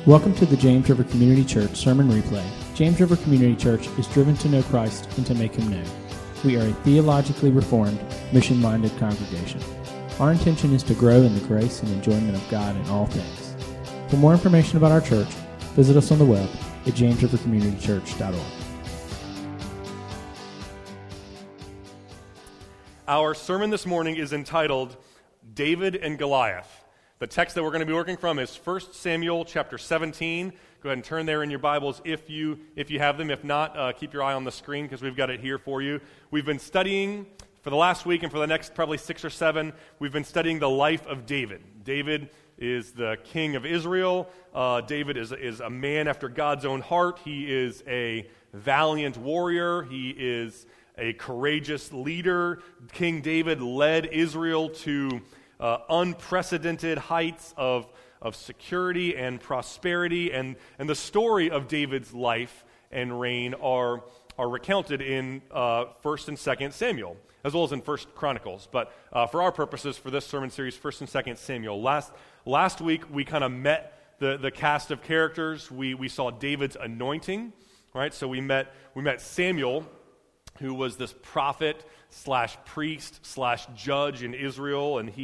Welcome to the James River Community Church Sermon Replay. James River Community Church is driven to know Christ and to make Him known. We are a theologically reformed, mission-minded congregation. Our intention is to grow in the grace and enjoyment of God in all things. For more information about our church, visit us on the web at jamesrivercommunitychurch.org. Our sermon this morning is entitled, David and Goliath. The text that we're going to be working from is 1 Samuel chapter 17. Go ahead and turn there in your Bibles if you have them. If not, keep your eye on the screen because we've got it here for you. We've been studying for the last week and for the next probably 6 or 7, we've been studying the life of David. David is the king of Israel. David is a man after God's own heart. He is a valiant warrior. He is a courageous leader. King David led Israel to unprecedented heights of security and prosperity, and the story of David's life and reign are recounted in 1st and 2nd Samuel, as well as in 1st Chronicles. But for our purposes, for this sermon series, 1st and 2nd Samuel. Last week, we kind of met the cast of characters. We saw David's anointing, right? So we met Samuel, who was this prophet / priest / judge in Israel, and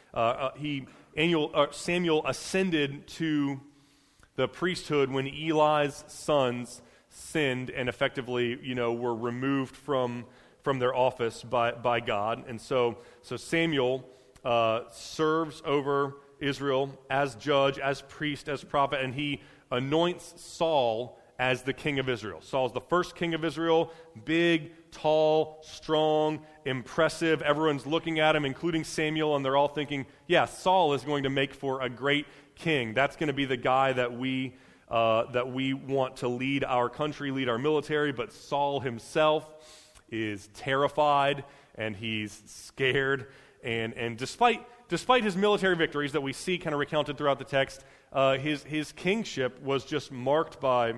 Samuel ascended to the priesthood when Eli's sons sinned and effectively, were removed from their office by God. And so Samuel serves over Israel as judge, as priest, as prophet, and he anoints Saul as the king of Israel. Saul's the first king of Israel, big, tall, strong, impressive. Everyone's looking at him, including Samuel, and they're all thinking, yeah, Saul is going to make for a great king. That's going to be the guy that we want to lead our country, lead our military. But Saul himself is terrified, and he's scared. And despite his military victories that we see kind of recounted throughout the text, his kingship was just marked by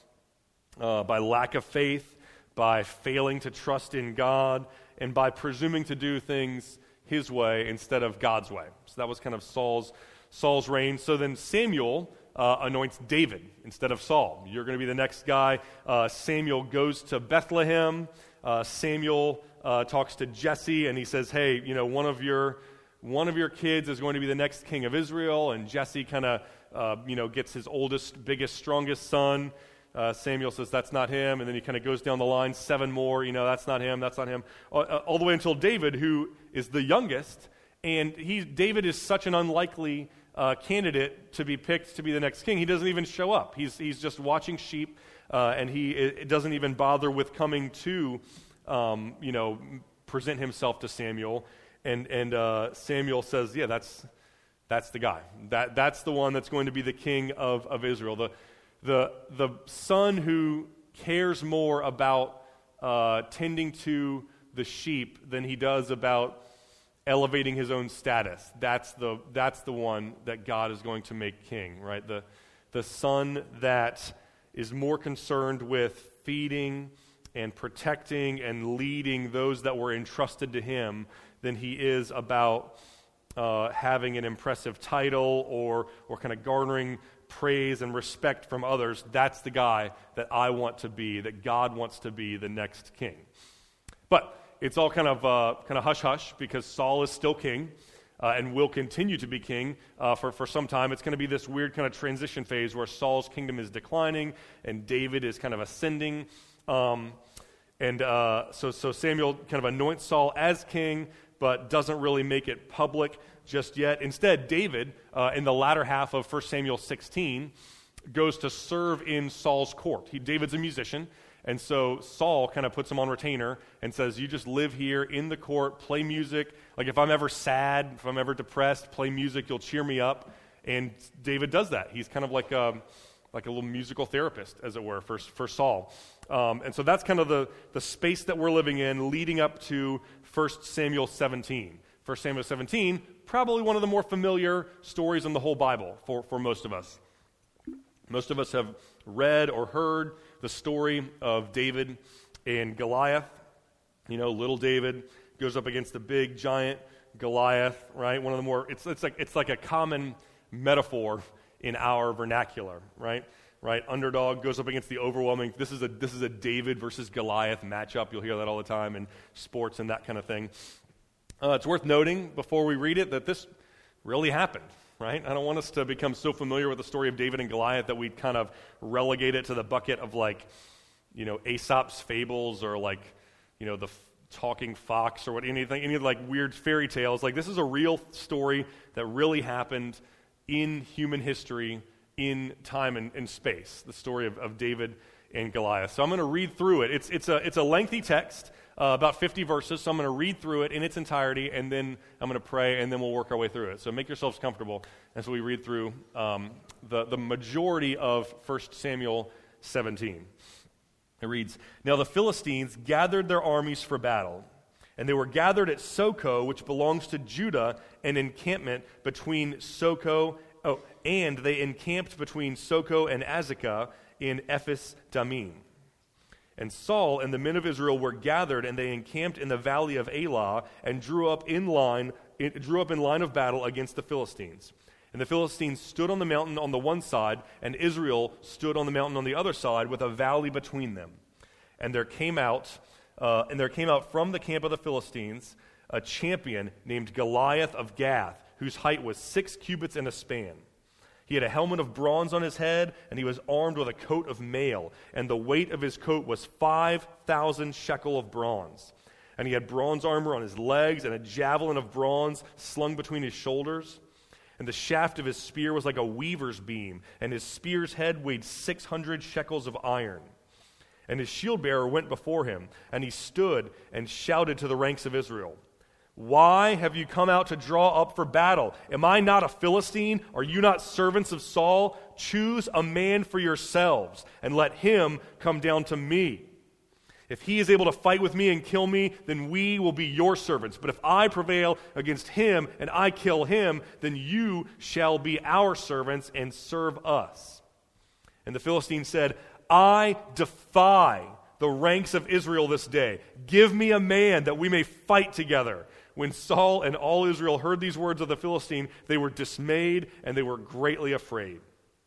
lack of faith, by failing to trust in God, and by presuming to do things his way instead of God's way. So that was kind of Saul's reign. So then Samuel anoints David instead of Saul. You're going to be the next guy. Samuel goes to Bethlehem. Samuel talks to Jesse, and he says, hey, one of your kids is going to be the next king of Israel. And Jesse kind of gets his oldest, biggest, strongest son. Samuel says, that's not him, and then he kind of goes down the line, 7 more, that's not him, all the way until David, who is the youngest, and David is such an unlikely candidate to be picked to be the next king. He doesn't even show up. He's just watching sheep, and he doesn't even bother with coming to, present himself to Samuel, and Samuel says, yeah, that's the guy. That's the one that's going to be the king of Israel. The son who cares more about tending to the sheep than he does about elevating his own status. That's the one that God is going to make king, right? The son that is more concerned with feeding and protecting and leading those that were entrusted to him than he is about having an impressive title or kind of garnering praise and respect from others. That's the guy that I want to be, that God wants to be the next king. But it's all kind of hush-hush because Saul is still king and will continue to be king for some time. It's going to be this weird kind of transition phase where Saul's kingdom is declining and David is kind of ascending. So Samuel kind of anoints Saul as king, but doesn't really make it public just yet. Instead, David, in the latter half of 1 Samuel 16, goes to serve in Saul's court. David's a musician, and so Saul kind of puts him on retainer and says, you just live here in the court, play music. Like if I'm ever sad, if I'm ever depressed, play music, you'll cheer me up. And David does that. He's kind of like a little musical therapist, as it were, for Saul. And so that's kind of the space that we're living in leading up to 1 Samuel 17. 1 Samuel 17, probably one of the more familiar stories in the whole Bible for most of us. Most of us have read or heard the story of David and Goliath. Little David goes up against the big giant Goliath, right? One of the more, it's like a common metaphor in our vernacular, right? Right? Underdog goes up against the overwhelming. This is a David versus Goliath matchup. You'll hear that all the time in sports and that kind of thing. It's worth noting before we read it that this really happened, right? I don't want us to become so familiar with the story of David and Goliath that we kind of relegate it to the bucket of Aesop's fables or the talking fox or any weird fairy tales. This is a real story that really happened in human history, in time and space, the story of David and Goliath. So I'm going to read through it. It's a lengthy text, about 50 verses, so I'm going to read through it in its entirety, and then I'm going to pray, and then we'll work our way through it. So make yourselves comfortable as we read through the majority of 1 Samuel 17. It reads, "Now the Philistines gathered their armies for battle, and they were gathered at Soko, which belongs to Judah, an encampment between Soko. And they encamped between Soko and Azekah in Ephes Dammim. And Saul and the men of Israel were gathered, and they encamped in the valley of Elah, and drew up in line of battle against the Philistines. And the Philistines stood on the mountain on the one side, and Israel stood on the mountain on the other side, with a valley between them. And there came out from the camp of the Philistines a champion named Goliath of Gath, whose height was 6 cubits and a span. He had a helmet of bronze on his head, and he was armed with a coat of mail, and the weight of his coat was 5,000 shekel of bronze. And he had bronze armor on his legs, and a javelin of bronze slung between his shoulders. And the shaft of his spear was like a weaver's beam, and his spear's head weighed 600 shekels of iron. And his shield-bearer went before him, and he stood and shouted to the ranks of Israel, 'Why have you come out to draw up for battle? Am I not a Philistine? Are you not servants of Saul? Choose a man for yourselves, and let him come down to me. If he is able to fight with me and kill me, then we will be your servants. But if I prevail against him and I kill him, then you shall be our servants and serve us.' And the Philistine said, 'I defy the ranks of Israel this day. Give me a man that we may fight together.' When Saul and all Israel heard these words of the Philistine, they were dismayed and they were greatly afraid.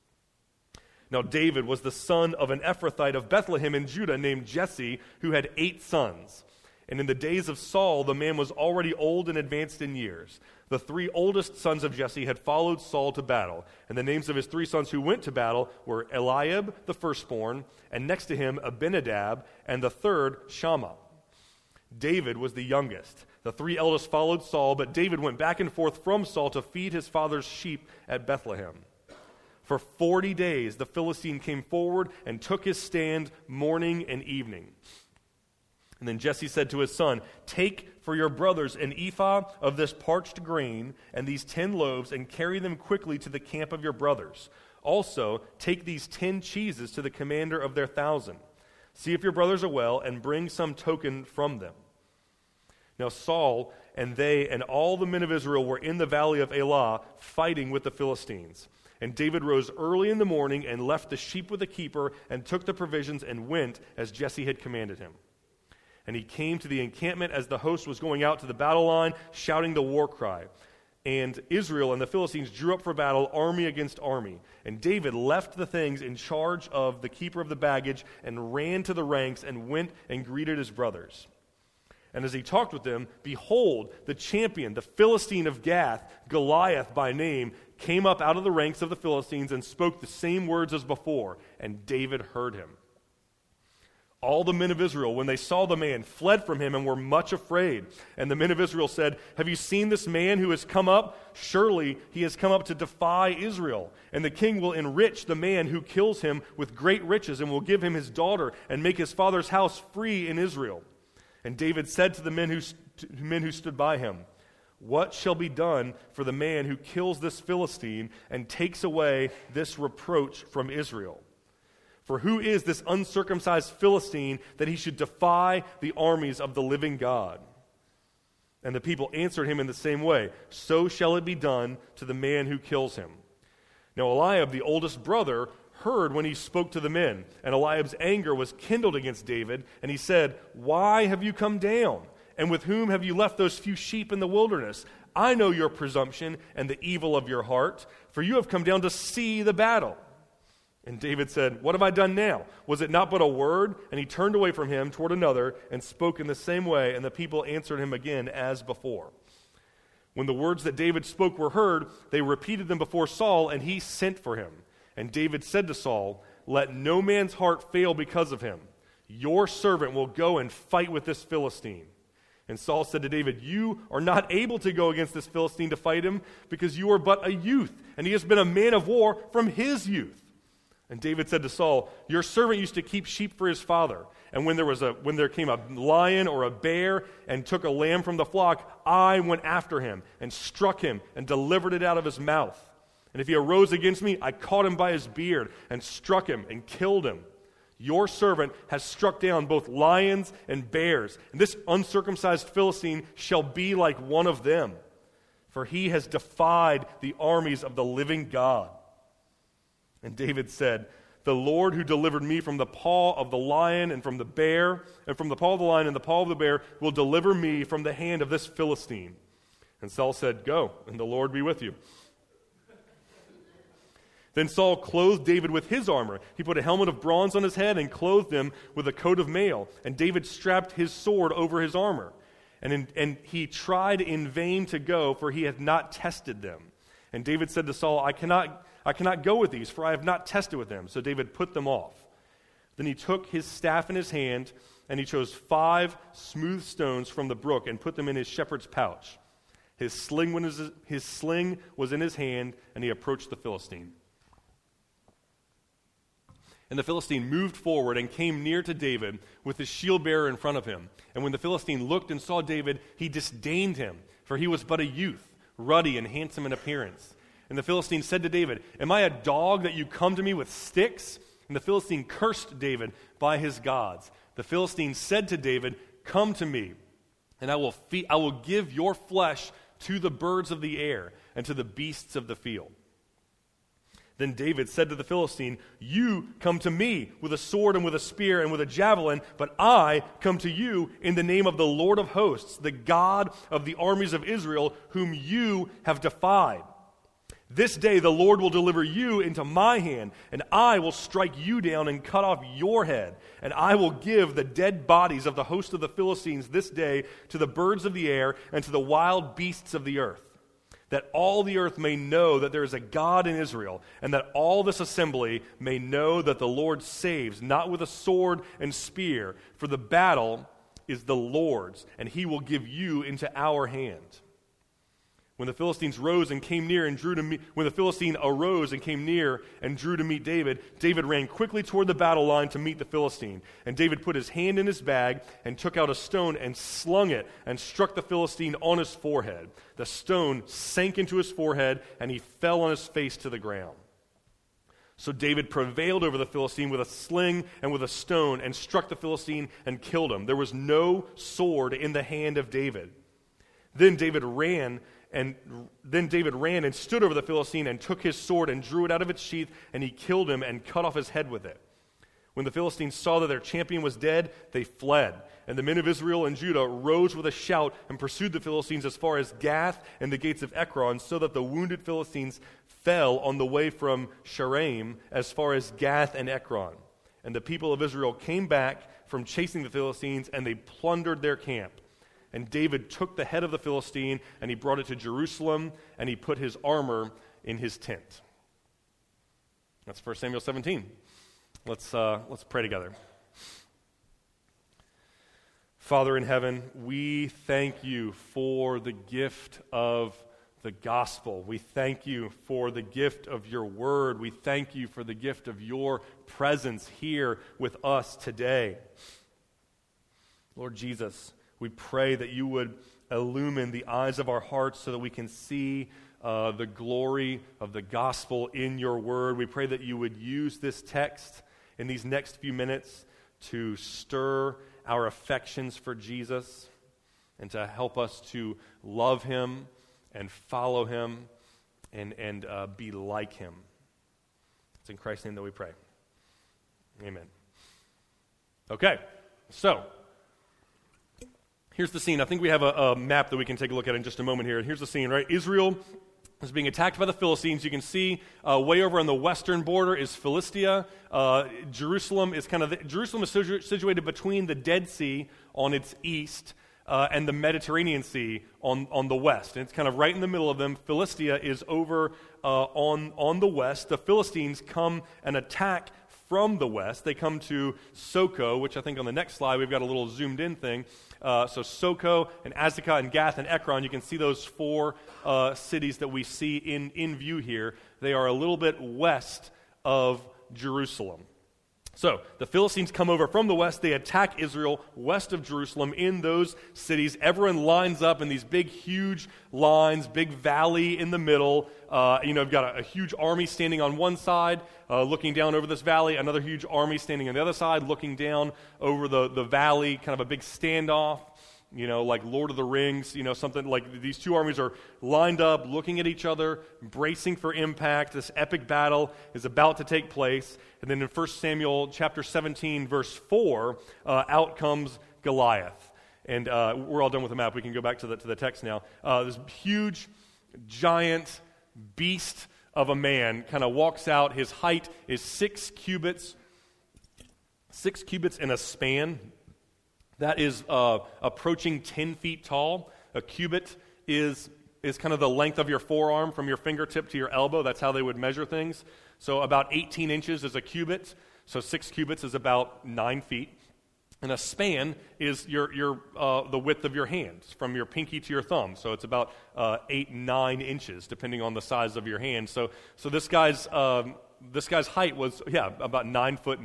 Now David was the son of an Ephrathite of Bethlehem in Judah named Jesse, who had 8 sons. And in the days of Saul, the man was already old and advanced in years. The 3 oldest sons of Jesse had followed Saul to battle, and the names of his 3 sons who went to battle were Eliab, the firstborn, and next to him Abinadab, and the third Shammah. David was the youngest. The 3 eldest followed Saul, but David went back and forth from Saul to feed his father's sheep at Bethlehem. For 40 days the Philistine came forward and took his stand morning and evening. And then Jesse said to his son, 'Take for your brothers an ephah of this parched grain and these 10 loaves, and carry them quickly to the camp of your brothers. Also take these 10 cheeses to the commander of their 1,000. See if your brothers are well, and bring some token from them.' Now Saul and they and all the men of Israel were in the valley of Elah fighting with the Philistines. And David rose early in the morning and left the sheep with the keeper and took the provisions and went as Jesse had commanded him. And he came to the encampment as the host was going out to the battle line, shouting the war cry. And Israel and the Philistines drew up for battle, army against army. And David left the things in charge of the keeper of the baggage and ran to the ranks and went and greeted his brothers. And as he talked with them, behold, the champion, the Philistine of Gath, Goliath by name, came up out of the ranks of the Philistines and spoke the same words as before, and David heard him. All the men of Israel, when they saw the man, fled from him and were much afraid. And the men of Israel said, 'Have you seen this man who has come up? Surely he has come up to defy Israel. And the king will enrich the man who kills him with great riches, and will give him his daughter and make his father's house free in Israel.' And David said to the men who stood by him, 'What shall be done for the man who kills this Philistine and takes away this reproach from Israel? For who is this uncircumcised Philistine that he should defy the armies of the living God?' And the people answered him in the same way, 'So shall it be done to the man who kills him.' Now Eliab, the oldest brother, heard when he spoke to the men, and Eliab's anger was kindled against David, and he said, 'Why have you come down? And with whom have you left those few sheep in the wilderness? I know your presumption and the evil of your heart, for you have come down to see the battle. And David said, what have I done now? Was it not but a word? And he turned away from him toward another and spoke in the same way, and the people answered him again as before. When the words that David spoke were heard, they repeated them before Saul, and he sent for him. And David said to Saul, let no man's heart fail because of him. Your servant will go and fight with this Philistine. And Saul said to David, you are not able to go against this Philistine to fight him, because you are but a youth, and he has been a man of war from his youth. And David said to Saul, your servant used to keep sheep for his father. And when there came a lion or a bear and took a lamb from the flock, I went after him and struck him and delivered it out of his mouth. And if he arose against me, I caught him by his beard and struck him and killed him. Your servant has struck down both lions and bears, and this uncircumcised Philistine shall be like one of them, for he has defied the armies of the living God. And David said, the Lord who delivered me from the paw of the lion and from the bear, and from the paw of the lion and the paw of the bear, will deliver me from the hand of this Philistine. And Saul said, go, and the Lord be with you. Then Saul clothed David with his armor. He put a helmet of bronze on his head and clothed him with a coat of mail. And David strapped his sword over his armor. And he tried in vain to go, for he had not tested them. And David said to Saul, I cannot go with these, for I have not tested with them. So David put them off. Then he took his staff in his hand, and he chose 5 smooth stones from the brook and put them in his shepherd's pouch. His sling was in his hand, and he approached the Philistine. And the Philistine moved forward and came near to David with his shield bearer in front of him. And when the Philistine looked and saw David, he disdained him, for he was but a youth, ruddy and handsome in appearance. And the Philistine said to David, am I a dog that you come to me with sticks? And the Philistine cursed David by his gods. The Philistine said to David, come to me, and I will give your flesh to the birds of the air and to the beasts of the field. Then David said to the Philistine, you come to me with a sword and with a spear and with a javelin, but I come to you in the name of the Lord of hosts, the God of the armies of Israel, whom you have defied. This day the Lord will deliver you into my hand, and I will strike you down and cut off your head, and I will give the dead bodies of the host of the Philistines this day to the birds of the air and to the wild beasts of the earth, that all the earth may know that there is a God in Israel, and that all this assembly may know that the Lord saves, not with a sword and spear, for the battle is the Lord's, and he will give you into our hand. When the Philistine arose and came near and drew to meet David, David ran quickly toward the battle line to meet the Philistine. And David put his hand in his bag and took out a stone and slung it and struck the Philistine on his forehead. The stone sank into his forehead, and he fell on his face to the ground. So David prevailed over the Philistine with a sling and with a stone and struck the Philistine and killed him. There was no sword in the hand of David. Then David ran and stood over the Philistine and took his sword and drew it out of its sheath, and he killed him and cut off his head with it. When the Philistines saw that their champion was dead, they fled. And the men of Israel and Judah rose with a shout and pursued the Philistines as far as Gath and the gates of Ekron, so that the wounded Philistines fell on the way from Shaaraim as far as Gath and Ekron. And the people of Israel came back from chasing the Philistines, and they plundered their camp. And David took the head of the Philistine, and he brought it to Jerusalem, and he put his armor in his tent. That's 1 Samuel 17. Let's pray together. Father in heaven, we thank you for the gift of the gospel. We thank you for the gift of your word. We thank you for the gift of your presence here with us today. Lord Jesus, we pray that you would illumine the eyes of our hearts so that we can see the glory of the gospel in your word. We pray that you would use this text in these next few minutes to stir our affections for Jesus and to help us to love him and follow him and be like him. It's in Christ's name that we pray. Amen. Okay, so Here's the scene. I think we have a map that we can take a look at in just a moment here. Here's the scene, right? Israel is being attacked by the Philistines. You can see way over on the western border is Philistia. Jerusalem is situated between the Dead Sea on its east and the Mediterranean Sea on the west. And it's kind of right in the middle of them. Philistia is over on the west. The Philistines come and attack from the west. They come to Soko, which I think on the next slide we've got a little zoomed in thing. So Soko and Azekah and Gath and Ekron, you can see those four cities that we see in view here. They are a little bit west of Jerusalem. So the Philistines come over from the west. They attack Israel west of Jerusalem in those cities. Everyone lines up in these big, huge lines, big valley in the middle. You've got a huge army standing on one side, looking down over this valley. Another huge army standing on the other side, looking down over the valley. Kind of a big standoff. Like Lord of the Rings, something like these two armies are lined up, looking at each other, bracing for impact. This epic battle is about to take place. And then in 1 Samuel chapter 17, verse 4, out comes Goliath. And we're all done with the map. We can go back to the text now. This huge, giant beast of a man kind of walks out. His height is 6 cubits in a span. That is approaching 10 feet tall. A cubit is kind of the length of your forearm from your fingertip to your elbow. That's how they would measure things. So about 18 inches is a cubit. So 6 cubits is about 9 feet. And a span is the width of your hand, from your pinky to your thumb. So it's about 8-9 inches, depending on the size of your hand. So this guy's height was about 9'9",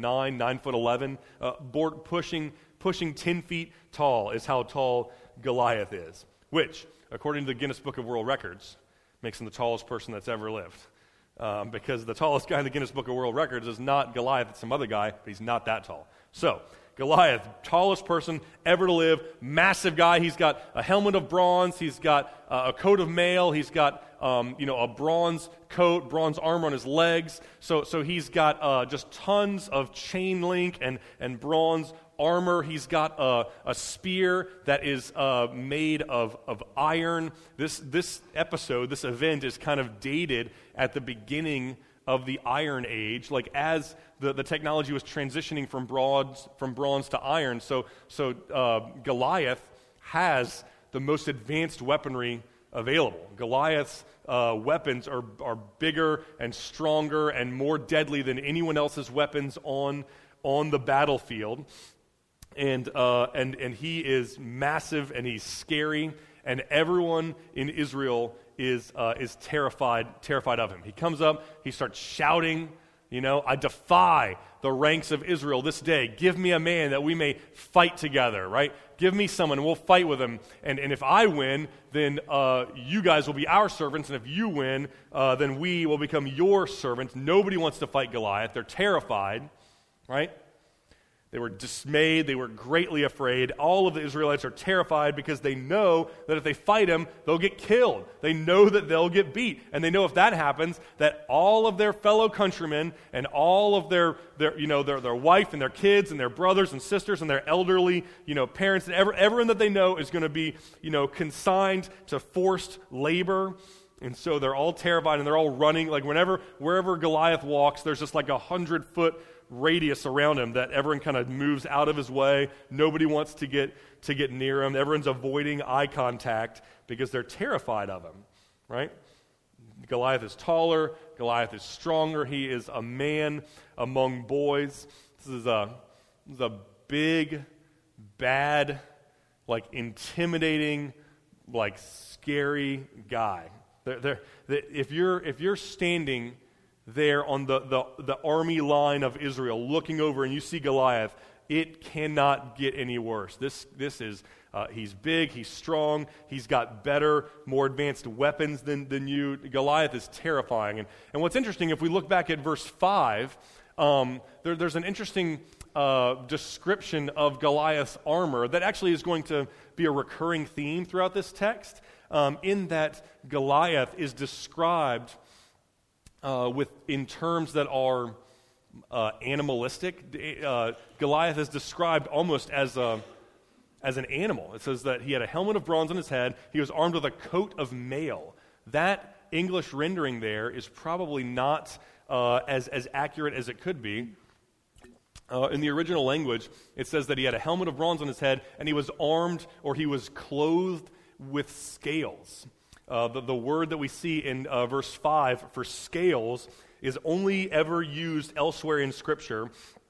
9'11", pushing 10 feet tall is how tall Goliath is, which, according to the Guinness Book of World Records, makes him the tallest person that's ever lived. Because the tallest guy in the Guinness Book of World Records is not Goliath, it's some other guy, but he's not that tall. So, Goliath, tallest person ever to live, massive guy. He's got a helmet of bronze. He's got a coat of mail. He's got a bronze coat, bronze armor on his legs. So he's got just tons of chain link and bronze armor. He's got a spear that is made of iron. This event is kind of dated at the beginning of the Iron Age, like as the technology was transitioning from bronze to iron. So Goliath has the most advanced weaponry available. Goliath's weapons are bigger and stronger and more deadly than anyone else's weapons on the battlefield. And he is massive and he's scary, and everyone in Israel is terrified of him. He comes up, he starts shouting, I defy the ranks of Israel this day. Give me a man that we may fight together, right? Give me someone and we'll fight with him. And if I win, then you guys will be our servants. And if you win, then we will become your servants. Nobody wants to fight Goliath. They're terrified, right? They were dismayed. They were greatly afraid. All of the Israelites are terrified because they know that if they fight him, they'll get killed. They know that they'll get beat. And they know if that happens, that all of their fellow countrymen and all of their wife and their kids and their brothers and sisters and their elderly, parents and everyone that they know is going to be, consigned to forced labor. And so they're all terrified and they're all running. Like wherever Goliath walks, there's just like 100-foot radius around him that everyone kind of moves out of his way. Nobody wants to get near him. Everyone's avoiding eye contact because they're terrified of him, right? Goliath is taller. Goliath is stronger. He is a man among boys. This is a big, bad, like intimidating, like scary guy. If you're standing there on the army line of Israel, looking over and you see Goliath, it cannot get any worse. This is he's big, he's strong, he's got better, more advanced weapons than you. Goliath is terrifying. And what's interesting, if we look back at verse 5, there's an interesting description of Goliath's armor that actually is going to be a recurring theme throughout this text, in that Goliath is described in terms that are animalistic. Goliath is described almost as as an animal. It says that he had a helmet of bronze on his head. He was armed with a coat of mail. That English rendering there is probably not as accurate as it could be. In the original language, it says that he had a helmet of bronze on his head, and he was armed, or he was clothed with scales. The word that we see in verse 5 for scales is only ever used elsewhere in Scripture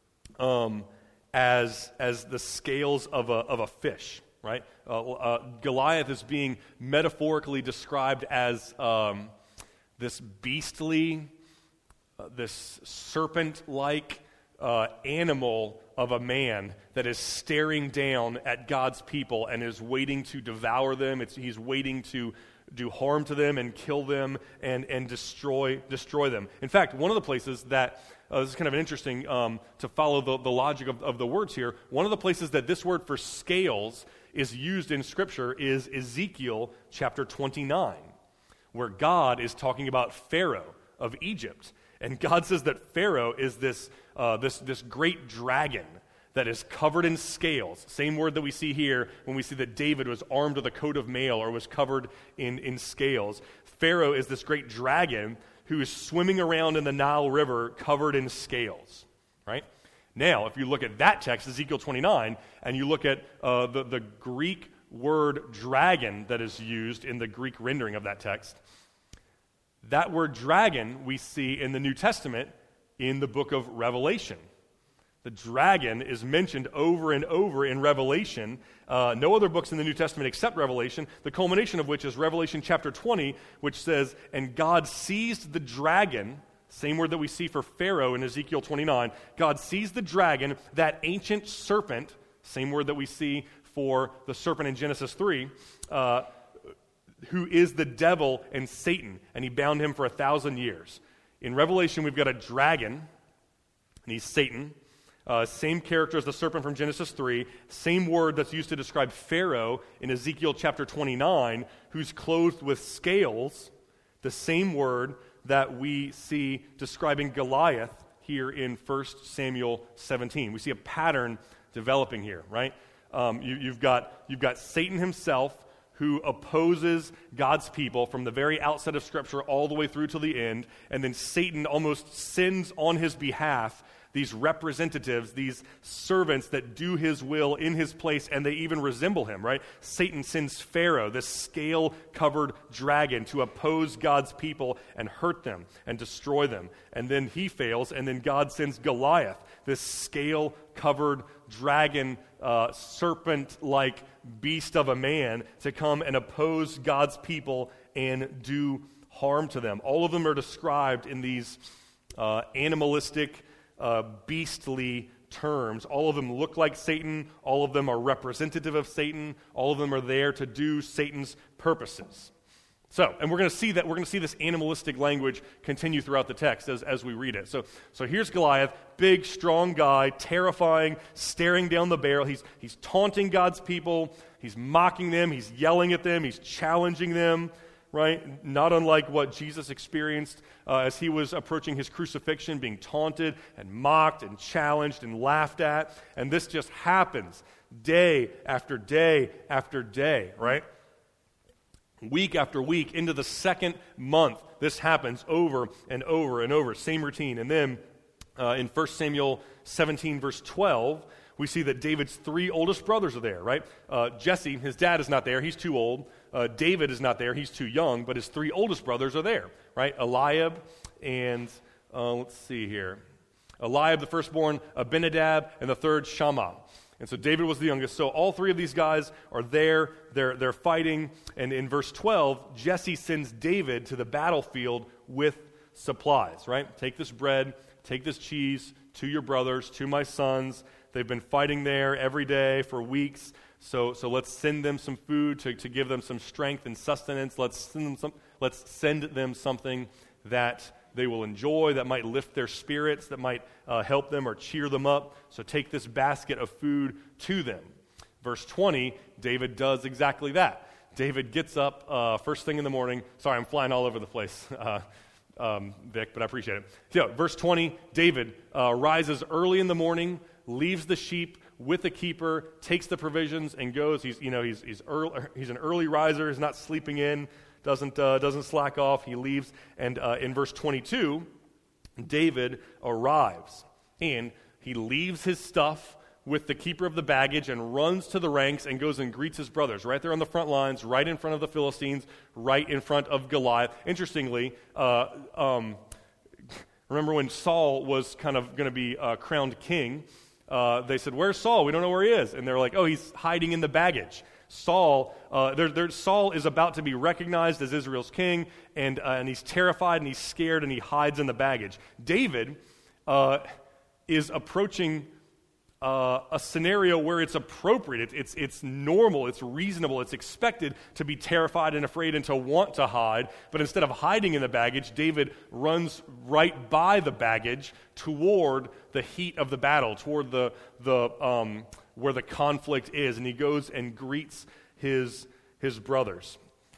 as the scales of a fish, right? Goliath is being metaphorically described as this beastly, this serpent-like animal of a man that is staring down at God's people and is waiting to devour them. He's waiting to do harm to them and kill them and destroy them. In fact, one of the places that this is kind of interesting to follow the logic of the words here. One of the places that this word for scales is used in Scripture is Ezekiel chapter 29, where God is talking about Pharaoh of Egypt. And God says that Pharaoh is this great dragon that is covered in scales. Same word that we see here when we see that David was armed with a coat of mail or was covered in scales. Pharaoh is this great dragon who is swimming around in the Nile River covered in scales, right? Now, if you look at that text, Ezekiel 29, and you look at the Greek word dragon that is used in the Greek rendering of that text, that word dragon we see in the New Testament in the book of Revelation. The dragon is mentioned over and over in Revelation. No other books in the New Testament except Revelation, the culmination of which is Revelation chapter 20, which says, "And God seized the dragon," same word that we see for Pharaoh in Ezekiel 29, God seized the dragon, that ancient serpent, same word that we see for the serpent in Genesis 3, who is the devil and Satan, and he bound him for 1,000 years. In Revelation, we've got a dragon, and he's Satan. Same character as the serpent from Genesis 3, same word that's used to describe Pharaoh in Ezekiel chapter 29, who's clothed with scales, the same word that we see describing Goliath here in 1 Samuel 17. We see a pattern developing here, right? You've got Satan himself, who opposes God's people from the very outset of Scripture all the way through to the end, and then Satan almost sends on his behalf these representatives, these servants that do his will in his place, and they even resemble him, right? Satan sends Pharaoh, this scale-covered dragon, to oppose God's people and hurt them and destroy them. And then he fails, and then God sends Goliath, this scale-covered dragon, serpent-like beast of a man, to come and oppose God's people and do harm to them. All of them are described in these animalistic, beastly terms. All of them look like Satan. All of them are representative of Satan. All of them are there to do Satan's purposes. So, and we're going to see this animalistic language continue throughout the text as we read it. So here's Goliath, big, strong guy, terrifying, staring down the barrel. He's taunting God's people. He's mocking them. He's yelling at them. He's challenging them, right? Not unlike what Jesus experienced as he was approaching his crucifixion, being taunted and mocked and challenged and laughed at. And this just happens day after day after day, right? Week after week, into the second month, this happens over and over and over. Same routine. And then in 1 Samuel 17, verse 12, we see that David's three oldest brothers are there, right? Jesse, his dad, is not there. He's too old. David is not there. He's too young. But his three oldest brothers are there, right? Eliab and, let's see here. Eliab, the firstborn, Abinadab, and the third, Shammah. And so David was the youngest. So all three of these guys are there. They're fighting. And in verse 12, Jesse sends David to the battlefield with supplies, right? Take this bread, take this cheese to your brothers, to my sons. They've been fighting there every day for weeks. So let's send them some food to give them some strength and sustenance. Let's send them something that they will enjoy, that might lift their spirits, that might help them or cheer them up. So take this basket of food to them. Verse 20, David does exactly that. David gets up first thing in the morning. Sorry, I'm flying all over the place, Vic, but I appreciate it. So, verse 20, David rises early in the morning, leaves the sheep with the keeper, takes the provisions, and goes. He's an early riser. He's not sleeping in, doesn't slack off. He leaves, and in verse 22, David arrives, and he leaves his stuff with the keeper of the baggage and runs to the ranks and goes and greets his brothers right there on the front lines, right in front of the Philistines, right in front of Goliath. Interestingly, remember when Saul was kind of going to be crowned king, they said, "Where's Saul? We don't know where he is." And they're like, "Oh, he's hiding in the baggage." Saul is about to be recognized as Israel's king, and he's terrified and he's scared and he hides in the baggage. David is approaching a scenario where it's appropriate, it's normal, it's reasonable, it's expected to be terrified and afraid and to want to hide, but instead of hiding in the baggage, David runs right by the baggage toward the heat of the battle, toward the where the conflict is, and he goes and greets his brothers.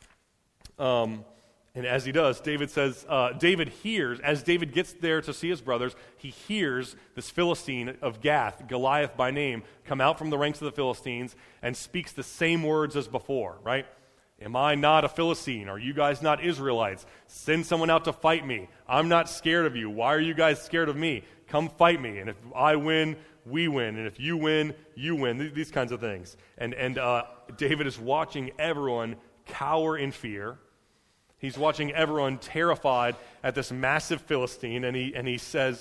And as he does, David says, David hears, as David gets there to see his brothers, he hears this Philistine of Gath, Goliath by name, come out from the ranks of the Philistines and speaks the same words as before, right? "Am I not a Philistine? Are you guys not Israelites? Send someone out to fight me. I'm not scared of you. Why are you guys scared of me? Come fight me. And if I win, we win. And if you win, you win." These kinds of things. And David is watching everyone cower in fear. He's watching everyone terrified at this massive Philistine, and he says,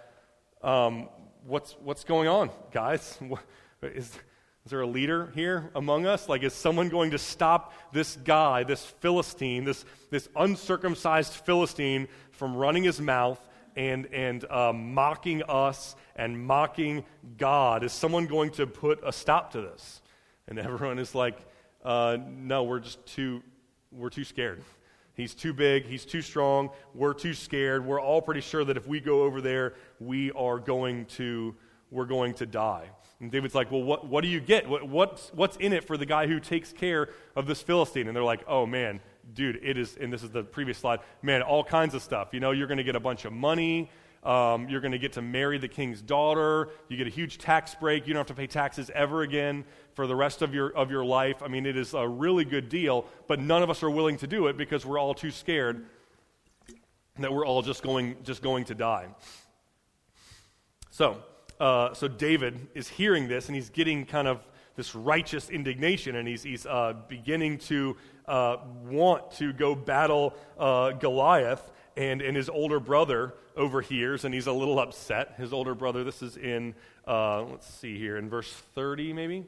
"What's going on, guys? Is there a leader here among us? Like, is someone going to stop this guy, this Philistine, this uncircumcised Philistine, from running his mouth and mocking us and mocking God? Is someone going to put a stop to this?" And everyone is like, "No, we're too scared. He's too big, he's too strong, we're too scared. We're all pretty sure that if we go over there, we're going to die." And David's like, "Well, what do you get? What's in it for the guy who takes care of this Philistine?" And they're like, "Oh man, dude, it is," and this is the previous slide, "man, all kinds of stuff. You're going to get a bunch of money. You're going to get to marry the king's daughter. You get a huge tax break. You don't have to pay taxes ever again for the rest of your life. I mean, it is a really good deal, but none of us are willing to do it because we're all too scared that we're all just going to die." So David is hearing this, and he's getting kind of this righteous indignation, and he's beginning to want to go battle Goliath, and his older brother overhears, and he's a little upset. His older brother, this is in, let's see here, in verse 30 maybe?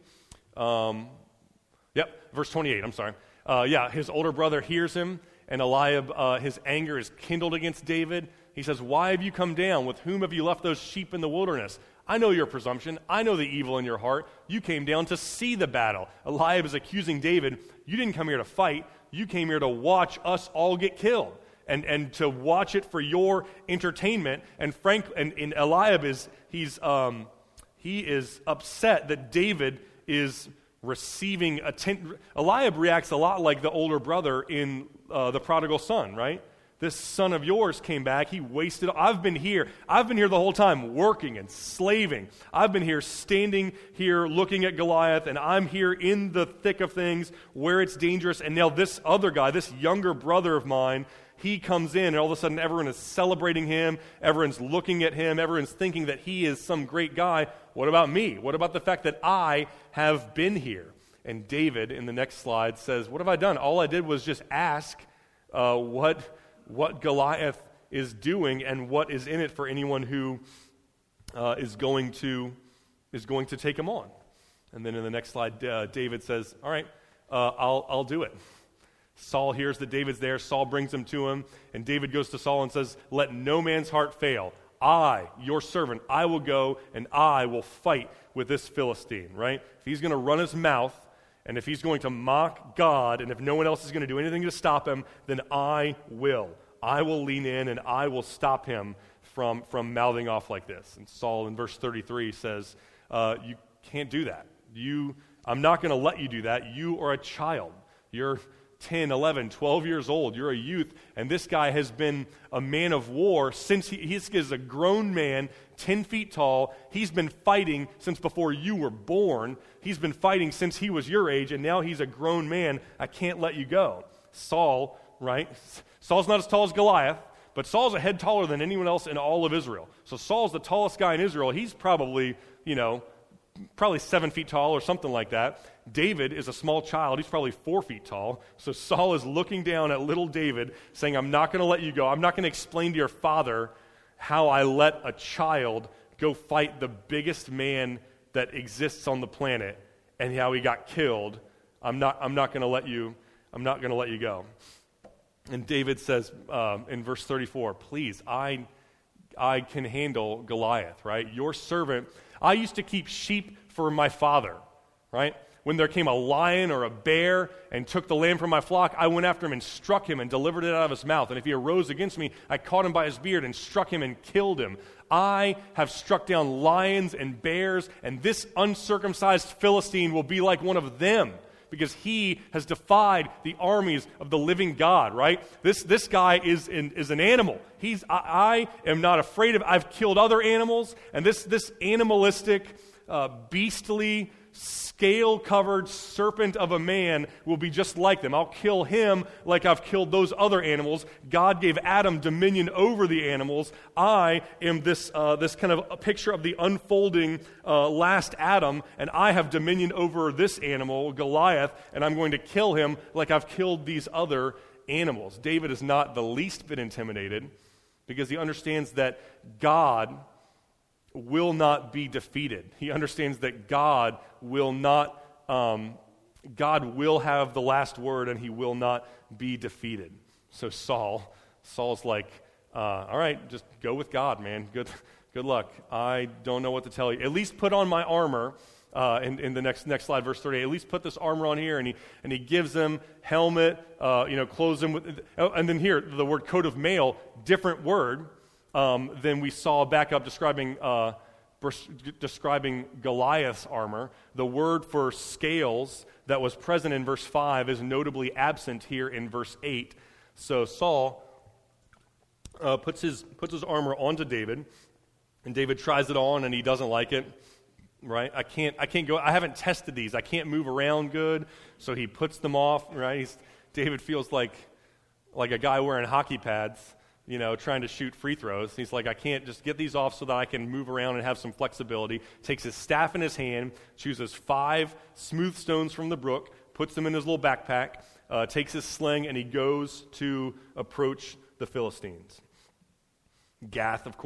Verse 28, I'm sorry. His older brother hears him, and Eliab, his anger is kindled against David. He says, "Why have you come down? With whom have you left those sheep in the wilderness? I know your presumption. I know the evil in your heart. You came down to see the battle." Eliab is accusing David, "You didn't come here to fight. You came here to watch us all get killed. And to watch it for your entertainment." And Eliab he is upset that David is receiving attention. Eliab reacts a lot like the older brother in the prodigal son, right? "This son of yours came back. He wasted. I've been here the whole time, working and slaving. I've been here, standing here, looking at Goliath, and I'm here in the thick of things where it's dangerous. And now this other guy, this younger brother of mine, he comes in, and all of a sudden everyone is celebrating him. Everyone's looking at him. Everyone's thinking that he is some great guy. What about me? What about the fact that I have been here?" And David, in the next slide, says, "What have I done? All I did was just ask what Goliath is doing and what is in it for anyone who is going to take him on." And then in the next slide, David says, "All right, I'll do it." Saul hears that David's there. Saul brings him to him, and David goes to Saul and says, "Let no man's heart fail. I, your servant, I will go and I will fight with this Philistine," right? If he's going to run his mouth, and if he's going to mock God, and if no one else is going to do anything to stop him, then I will. I will lean in, and I will stop him from mouthing off like this. And Saul, in verse 33, says, "You can't do that. I'm not going to let you do that. You are a child. You're 10, 11, 12 years old. You're a youth, and this guy has been a man of war since he is a grown man, 10 feet tall. He's been fighting since before you were born. He's been fighting since he was your age, and now he's a grown man. I can't let you go. Saul, right? Saul's not as tall as Goliath, but Saul's a head taller than anyone else in all of Israel. So Saul's the tallest guy in Israel. He's probably, probably 7 feet tall or something like that. David is a small child. He's probably 4 feet tall. So Saul is looking down at little David saying, I'm not going to let you go. I'm not going to explain to your father how I let a child go fight the biggest man that exists on the planet and how he got killed. I'm not going to let you go. And David says in verse 34, please, I can handle Goliath, right? Your servant, I used to keep sheep for my father, right? When there came a lion or a bear and took the lamb from my flock, I went after him and struck him and delivered it out of his mouth. And if he arose against me, I caught him by his beard and struck him and killed him. I have struck down lions and bears, and this uncircumcised Philistine will be like one of them, because he has defied the armies of the living God, right? This guy is an animal. I am not afraid of. I've killed other animals, and this animalistic, beastly, scale-covered serpent of a man will be just like them. I'll kill him like I've killed those other animals. God gave Adam dominion over the animals. I am this kind of a picture of the unfolding last Adam, and I have dominion over this animal, Goliath, and I'm going to kill him like I've killed these other animals. David is not the least bit intimidated because he understands that God will not be defeated. He understands that God will have the last word, and he will not be defeated. So Saul's like, all right, just go with God, man. Good luck. I don't know what to tell you. At least put on my armor. In the next slide, verse 38, at least put this armor on here, and he gives them helmet, clothes them with, and then here the word coat of mail, different word than we saw back up describing Goliath's armor. The word for scales that was present in verse 5 is notably absent here in verse 8. So Saul puts his armor onto David, and David tries it on, and he doesn't like it. Right? I can't go. I haven't tested these. I can't move around good. So he puts them off. Right? David feels like a guy wearing hockey pads, trying to shoot free throws. He's like, I can't just get these off so that I can move around and have some flexibility. Takes his staff in his hand, chooses 5 smooth stones from the brook, puts them in his little backpack, takes his sling, and he goes to approach the Philistines. Goliath of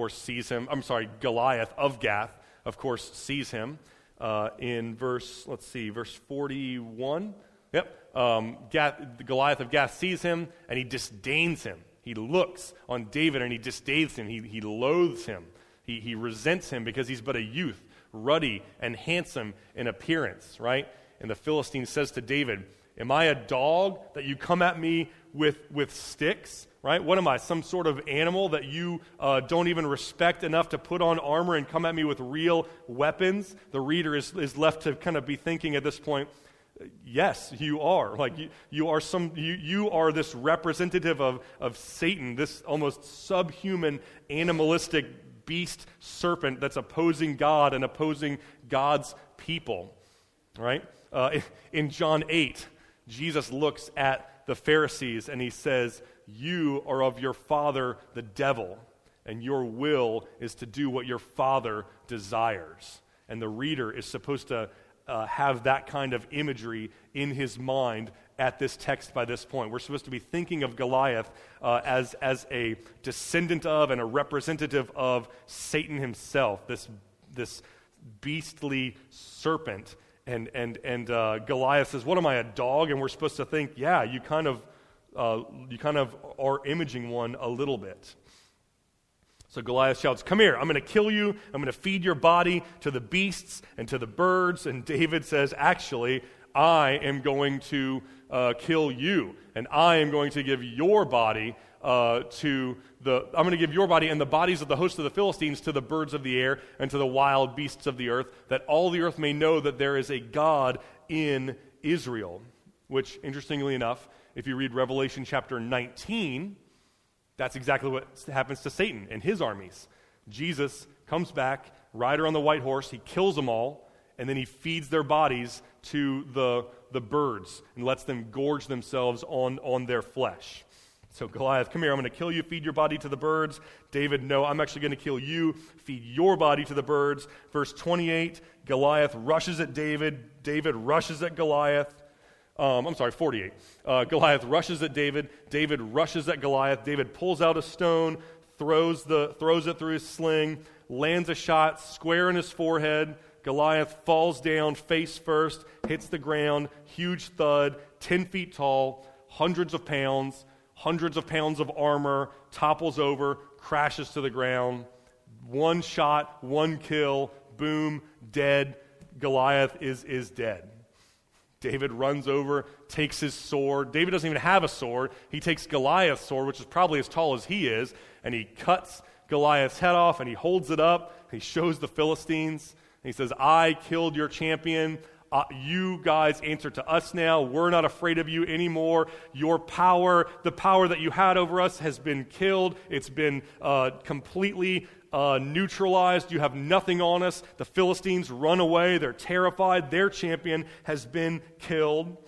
Gath, of course, sees him in verse 41. Yep. Goliath of Gath sees him, and he disdains him. He looks on David, and he disdains him. He loathes him. He resents him because he's but a youth, ruddy and handsome in appearance, right? And the Philistine says to David, am I a dog that you come at me with sticks? Right? What am I, some sort of animal that you don't even respect enough to put on armor and come at me with real weapons? The reader is left to kind of be thinking at this point, yes, you are. Like you are this representative of Satan, this almost subhuman, animalistic beast serpent that's opposing God and opposing God's people. Right? In John 8, Jesus looks at the Pharisees and he says, you are of your father, the devil, and your will is to do what your father desires. And the reader is supposed to have that kind of imagery in his mind at this text by this point. We're supposed to be thinking of Goliath as a descendant of and a representative of Satan himself, this beastly serpent. And Goliath says, what am I, a dog? And we're supposed to think, yeah, you kind of are imaging one a little bit. So Goliath shouts, come here, I'm going to kill you, I'm going to feed your body to the beasts and to the birds. And David says, actually, I am going to kill you, and I am going to give your body I'm going to give your body and the bodies of the host of the Philistines to the birds of the air and to the wild beasts of the earth, that all the earth may know that there is a God in Israel. which, interestingly enough, if you read Revelation chapter 19, that's exactly what happens to Satan and his armies. Jesus comes back, rider on the white horse, he kills them all, and then he feeds their bodies to the birds and lets them gorge themselves on their flesh. So Goliath, come here, I'm going to kill you, feed your body to the birds. David, no, I'm actually going to kill you, feed your body to the birds. Verse 28, Goliath rushes at David. David rushes at Goliath. 48. Goliath rushes at David. David rushes at Goliath. David pulls out a stone, throws it through his sling, lands a shot square in his forehead. Goliath falls down face first, hits the ground, huge thud, 10 feet tall, hundreds of pounds of armor, topples over, crashes to the ground. One shot, one kill, boom, dead. Goliath is dead. David runs over, takes his sword. David doesn't even have a sword. He takes Goliath's sword, which is probably as tall as he is, and he cuts Goliath's head off, and he holds it up. He shows the Philistines. And he says, I killed your champion. You guys answer to us now. We're not afraid of you anymore. Your power, the power that you had over us, has been killed. It's been completely neutralized. You have nothing on us. The Philistines run away. They're terrified. Their champion has been killed.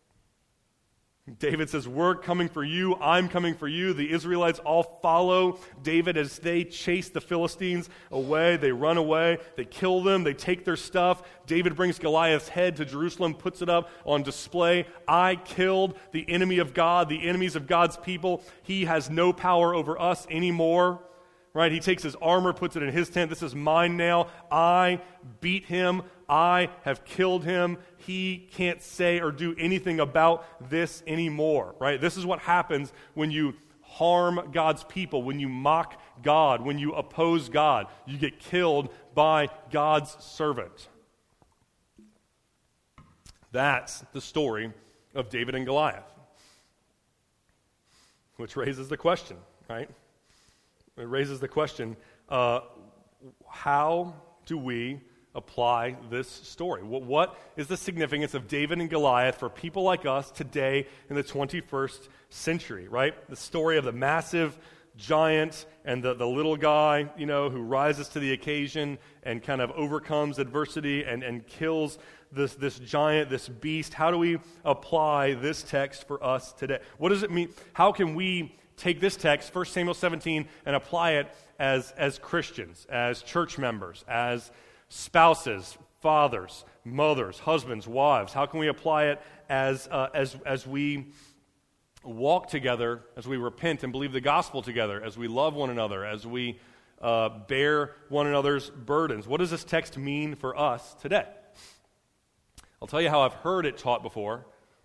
David says, we're coming for you. I'm coming for you. The Israelites all follow David as they chase the Philistines away. They run away. They kill them. They take their stuff. David brings Goliath's head to Jerusalem, puts it up on display. I killed the enemy of God, the enemies of God's people. He has no power over us anymore. Right? He takes his armor, puts it in his tent. This is mine now. I beat him. I have killed him. He can't say or do anything about this anymore. Right? This is what happens when you harm God's people, when you mock God, when you oppose God. You get killed by God's servant. That's the story of David and Goliath. Which raises the question, right? It raises the question, how do we apply this story? What is the significance of David and Goliath for people like us today in the 21st century, right? The story of the massive giant and the little guy, who rises to the occasion and kind of overcomes adversity and kills this giant, this beast. How do we apply this text for us today? What does it mean? How can we take this text, 1 Samuel 17, and apply it as Christians, as church members, as spouses, fathers, mothers, husbands, wives? How can we apply it as we walk together, as we repent and believe the gospel together, as we love one another, as we bear one another's burdens? What does this text mean for us today? I'll tell you how I've heard it taught before.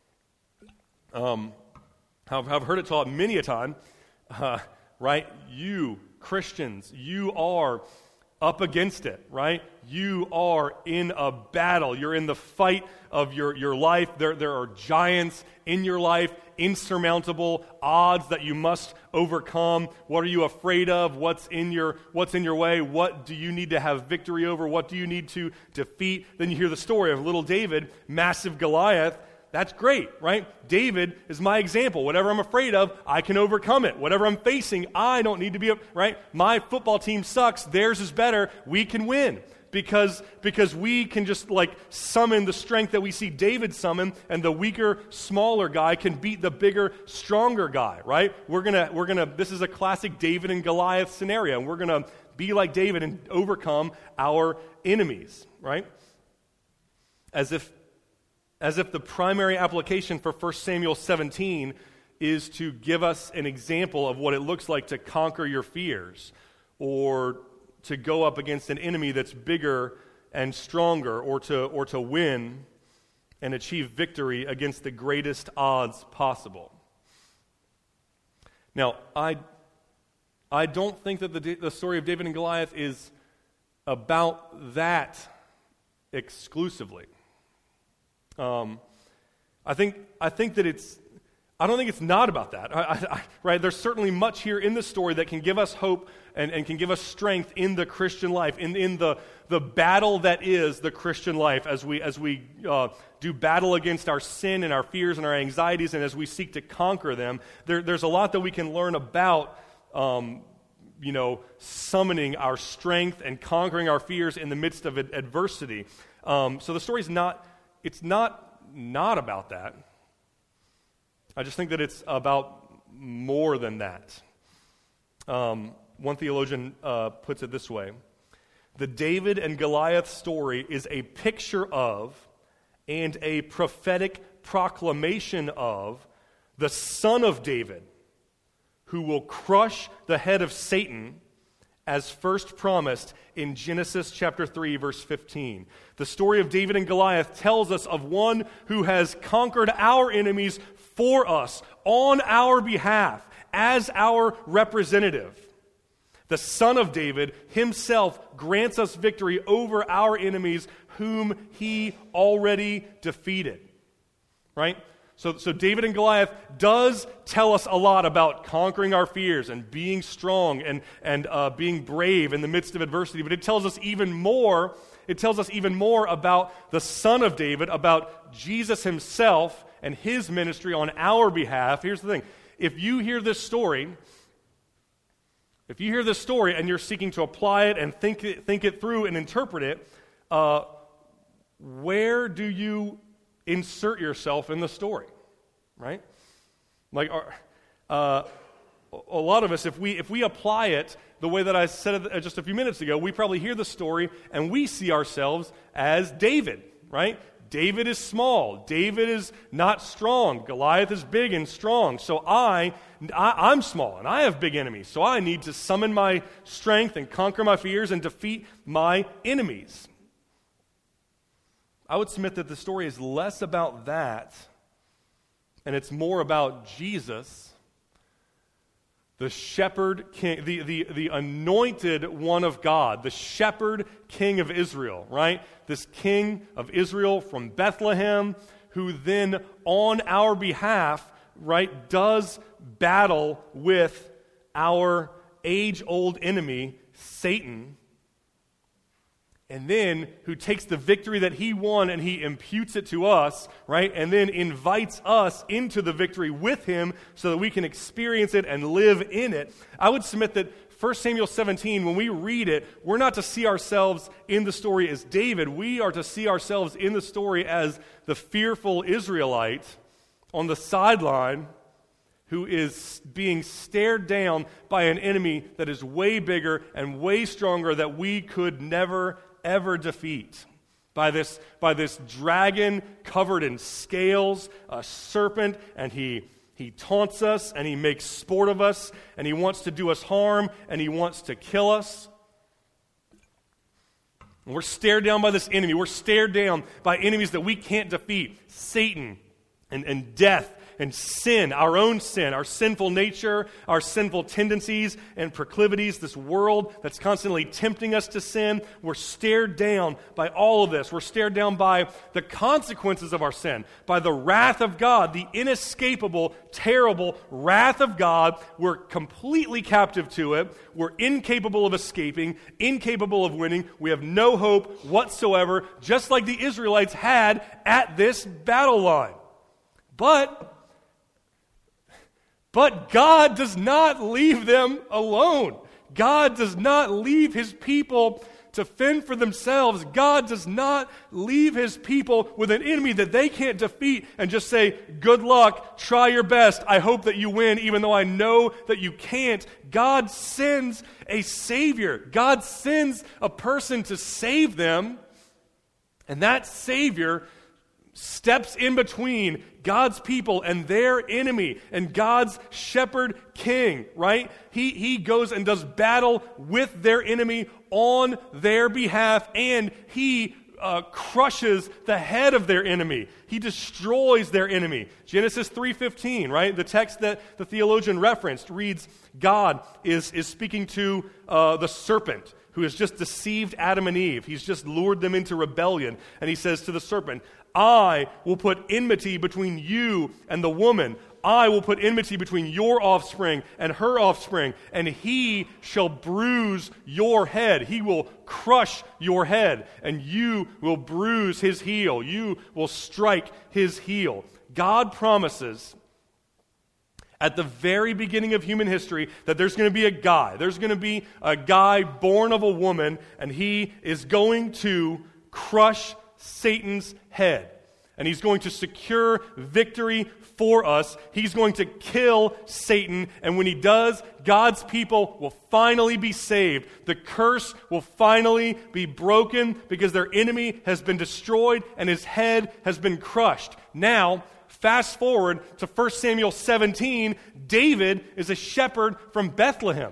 I've heard it taught many a time, right? You, Christians, you are up against it, right? You are in a battle. You're in the fight of your life. There are giants in your life, insurmountable odds that you must overcome. What are you afraid of? What's in your way? What do you need to have victory over? What do you need to defeat? Then you hear the story of little David, massive Goliath. That's great, right? David is my example. Whatever I'm afraid of, I can overcome it. Whatever I'm facing, I don't need to be, right? My football team sucks. Theirs is better. We can win because we can just summon the strength that we see David summon, and the weaker, smaller guy can beat the bigger, stronger guy, right? We're gonna. This is a classic David and Goliath scenario, and we're gonna be like David and overcome our enemies, right? As if the primary application for 1 Samuel 17 is to give us an example of what it looks like to conquer your fears or to go up against an enemy that's bigger and stronger, or to win and achieve victory against the greatest odds possible. Now, I don't think that the story of David and Goliath is about that exclusively. I think that I don't think it's not about that, right? There's certainly much here in the story that can give us hope and can give us strength in the Christian life, in the battle that is the Christian life as we do battle against our sin and our fears and our anxieties, and as we seek to conquer them. There's a lot that we can learn about, summoning our strength and conquering our fears in the midst of adversity. So the story's not about that. I just think that it's about more than that. One theologian puts it this way: the David and Goliath story is a picture of and a prophetic proclamation of the Son of David, who will crush the head of Satan, as first promised in Genesis chapter 3, verse 15. The story of David and Goliath tells us of one who has conquered our enemies for us, on our behalf, as our representative. The Son of David himself grants us victory over our enemies whom he already defeated. Right? So David and Goliath does tell us a lot about conquering our fears and being strong and being brave in the midst of adversity, but it tells us even more. It tells us even more about the Son of David, about Jesus himself and his ministry on our behalf. Here's the thing: if you hear this story and you're seeking to apply it and think it through and interpret it, where do you insert yourself in the story? Right? Like, a lot of us, if we apply it the way that I said it just a few minutes ago, we probably hear the story and we see ourselves as David, right? David is small. David is not strong. Goliath is big and strong. So I'm small and I have big enemies. So I need to summon my strength and conquer my fears and defeat my enemies. I would submit that the story is less about that, and it's more about Jesus, the shepherd king, the anointed one of God, the shepherd king of Israel, right? This king of Israel from Bethlehem, who then on our behalf, right, does battle with our age-old enemy, Satan, and then who takes the victory that he won and he imputes it to us, right? And then invites us into the victory with him so that we can experience it and live in it. I would submit that 1 Samuel 17, when we read it, we're not to see ourselves in the story as David. We are to see ourselves in the story as the fearful Israelite on the sideline who is being stared down by an enemy that is way bigger and way stronger that we could never ever defeat, by this dragon covered in scales, a serpent, and he taunts us and he makes sport of us and he wants to do us harm and he wants to kill us. And we're stared down by this enemy. We're stared down by enemies that we can't defeat: Satan and death and sin, our sinful nature, our sinful tendencies and proclivities, this world that's constantly tempting us to sin. We're stared down by all of this. We're stared down by the consequences of our sin, by the wrath of God, the inescapable, terrible wrath of God. We're completely captive to it. We're incapable of escaping, incapable of winning. We have no hope whatsoever, just like the Israelites had at this battle line. But God does not leave them alone. God does not leave his people to fend for themselves. God does not leave his people with an enemy that they can't defeat and just say, good luck, try your best, I hope that you win, even though I know that you can't. God sends a Savior. God sends a person to save them, and that Savior steps in between God's people and their enemy and God's shepherd king, right? He goes and does battle with their enemy on their behalf, and he crushes the head of their enemy. He destroys their enemy. Genesis 3:15, right? The text that the theologian referenced reads, God is speaking to the serpent who has just deceived Adam and Eve. He's just lured them into rebellion. And he says to the serpent, I will put enmity between you and the woman. I will put enmity between your offspring and her offspring, and he shall bruise your head. He will crush your head, and you will bruise his heel. You will strike his heel. God promises at the very beginning of human history that there's going to be a guy. There's going to be a guy born of a woman, and he is going to crush Satan's head. And he's going to secure victory for us. He's going to kill Satan. And when he does, God's people will finally be saved. The curse will finally be broken because their enemy has been destroyed and his head has been crushed. Now, fast forward to 1 Samuel 17, David is a shepherd from Bethlehem.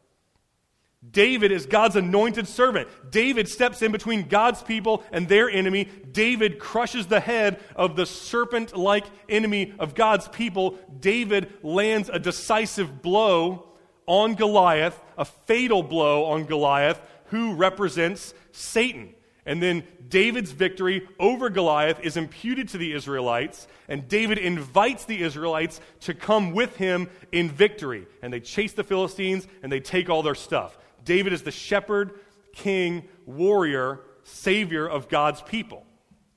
David is God's anointed servant. David steps in between God's people and their enemy. David crushes the head of the serpent-like enemy of God's people. David lands a decisive blow on Goliath, a fatal blow on Goliath, who represents Satan. And then David's victory over Goliath is imputed to the Israelites, and David invites the Israelites to come with him in victory. And they chase the Philistines, and they take all their stuff. David is the shepherd, king, warrior, savior of God's people.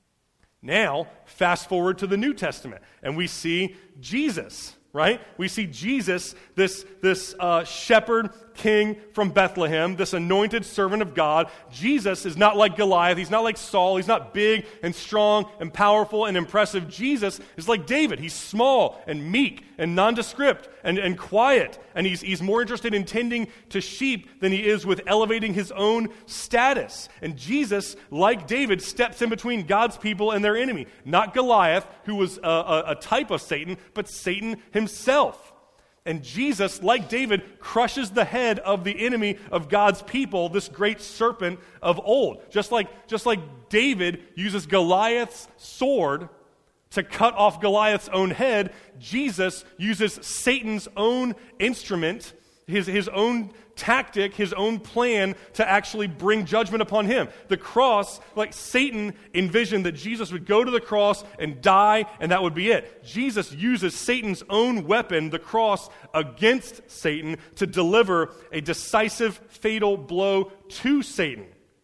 Now, fast forward to the New Testament, and we see Jesus, right? We see Jesus, this shepherd king from Bethlehem, this anointed servant of God. Jesus is not like Goliath. He's not like Saul. He's not big and strong and powerful and impressive. Jesus is like David. He's small and meek and nondescript and quiet. And he's more interested in tending to sheep than he is with elevating his own status. And Jesus, like David, steps in between God's people and their enemy. Not Goliath, who was a type of Satan, but Satan himself. And Jesus, like David, crushes the head of the enemy of God's people, this great serpent of old. Just like David uses Goliath's sword to cut off Goliath's own head, Jesus uses Satan's own instrument, his own tactic, his own plan to actually bring judgment upon him. The cross, like Satan envisioned that Jesus would go to the cross and die, and that would be it. Jesus uses Satan's own weapon, the cross, against Satan to deliver a decisive, fatal blow to Satan.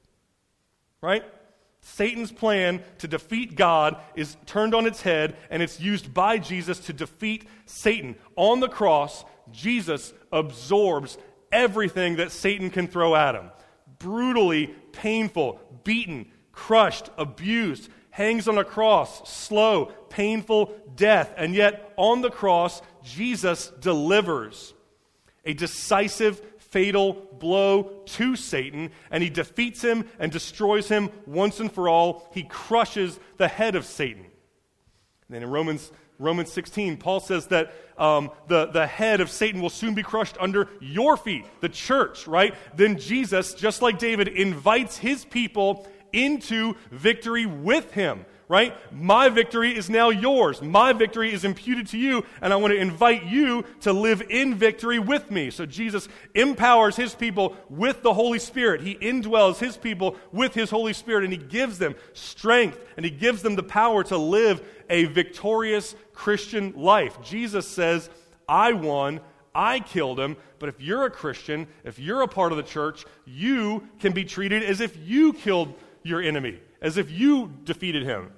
Right? Satan's plan to defeat God is turned on its head, and it's used by Jesus to defeat Satan. On the cross, Jesus absorbs everything that Satan can throw at him. Brutally painful, beaten, crushed, abused, hangs on a cross, slow, painful death. And yet, on the cross, Jesus delivers a decisive, fatal blow to Satan, and he defeats him and destroys him once and for all. He crushes the head of Satan. And then in Romans 16, Paul says that the head of Satan will soon be crushed under your feet, the church, right? Then Jesus, just like David, invites his people into victory with him, right? My victory is now yours. My victory is imputed to you, and I want to invite you to live in victory with me. So Jesus empowers his people with the Holy Spirit. He indwells his people with his Holy Spirit, and he gives them strength, and he gives them the power to live a victorious Christian life. Jesus says, I won, I killed him, but if you're a Christian, if you're a part of the church, you can be treated as if you killed your enemy, as if you defeated him,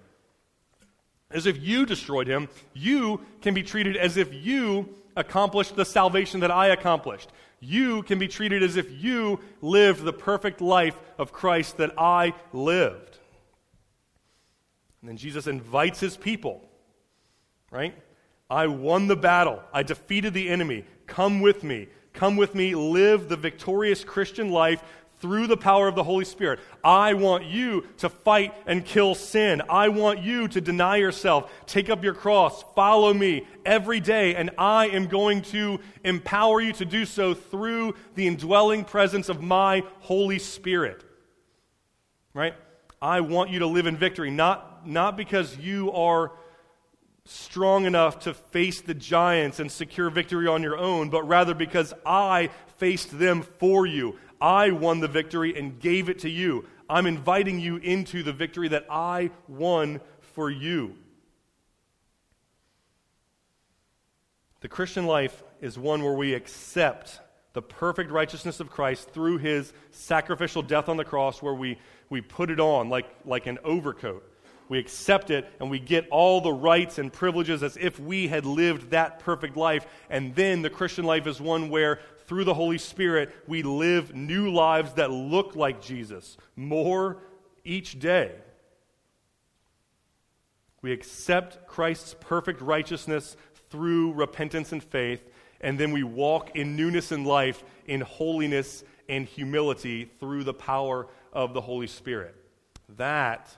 as if you destroyed him. You can be treated as if you accomplished the salvation that I accomplished. You can be treated as if you lived the perfect life of Christ that I lived. And then Jesus invites his people, right? I won the battle. I defeated the enemy. Come with me. Come with me. Live the victorious Christian life through the power of the Holy Spirit. I want you to fight and kill sin. I want you to deny yourself, take up your cross, follow me every day, and I am going to empower you to do so through the indwelling presence of my Holy Spirit. Right? I want you to live in victory, not because you are strong enough to face the giants and secure victory on your own, but rather because I faced them for you. I won the victory and gave it to you. I'm inviting you into the victory that I won for you. The Christian life is one where we accept the perfect righteousness of Christ through his sacrificial death on the cross, where we put it on like an overcoat. We accept it and we get all the rights and privileges as if we had lived that perfect life. And then the Christian life is one where through the Holy Spirit we live new lives that look like Jesus more each day. We accept Christ's perfect righteousness through repentance and faith, and then we walk in newness in life, in holiness and humility through the power of the Holy Spirit. That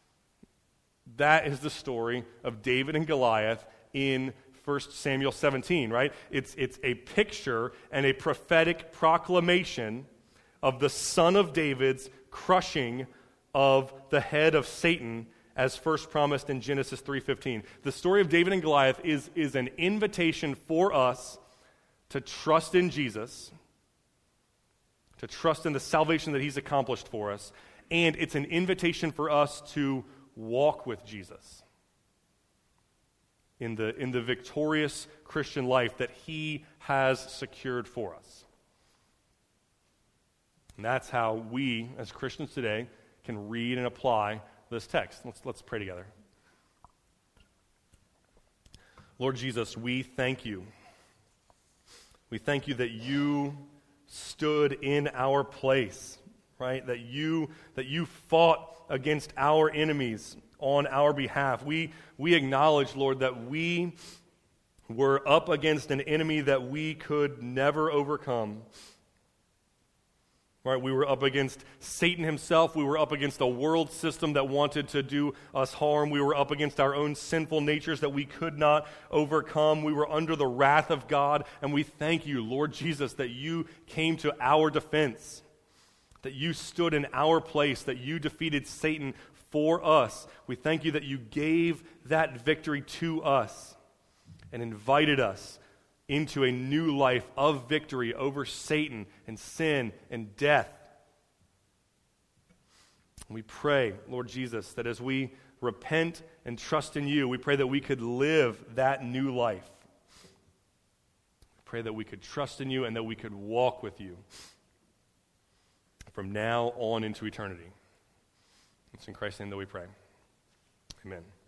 is the story of David and Goliath in 1 Samuel 17, right? It's a picture and a prophetic proclamation of the son of David's crushing of the head of Satan, as first promised in Genesis 3:15. The story of David and Goliath is an invitation for us to trust in Jesus, to trust in the salvation that he's accomplished for us, and it's an invitation for us to walk with Jesus in the victorious Christian life that he has secured for us. And that's how we, as Christians today, can read and apply this text. Let's pray together. Lord Jesus, we thank you. We thank you that you stood in our place, right? That you fought against our enemies on our behalf. We acknowledge, Lord, that we were up against an enemy that we could never overcome. Right, we were up against Satan himself. We were up against a world system that wanted to do us harm. We were up against our own sinful natures that we could not overcome. We were under the wrath of God, and we thank you, Lord Jesus, that you came to our defense, that you stood in our place, that you defeated Satan for us. We thank you that you gave that victory to us and invited us into a new life of victory over Satan and sin and death. We pray, Lord Jesus, that as we repent and trust in you, we pray that we could live that new life. We pray that we could trust in you and that we could walk with you from now on into eternity. It's in Christ's name that we pray. Amen.